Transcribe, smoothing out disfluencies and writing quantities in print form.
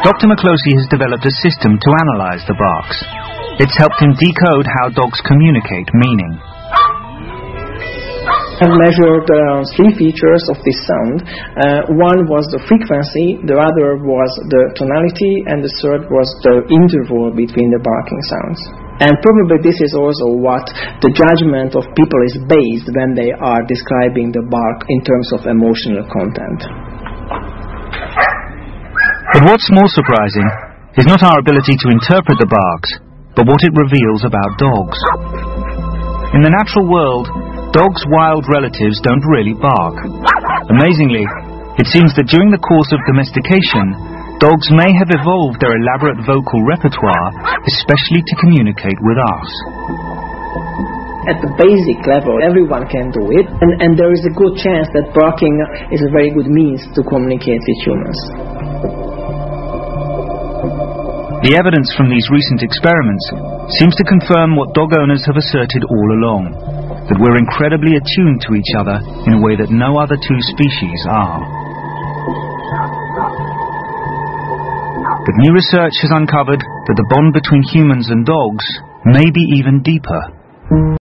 Dr. McCloskey has developed a system to analyse the barks. It's helped him decode how dogs communicate meaning. I measured three features of this sound. One was the frequency, the other was the tonality, and the third was the interval between the barking sounds. And probably this is also what the judgment of people is based when they are describing the bark in terms of emotional content. But what's more surprising is not our ability to interpret the barks, but what it reveals about dogs. In the natural world, dogs' wild relatives don't really bark. Amazingly, it seems that during the course of domestication, dogs may have evolved their elaborate vocal repertoire, especially to communicate with us. At the basic level, everyone can do it, and there is a good chance that barking is a very good means to communicate with humans. The evidence from these recent experiments seems to confirm what dog owners have asserted all along, that we're incredibly attuned to each other in a way that no other two species are. But new research has uncovered that the bond between humans and dogs may be even deeper.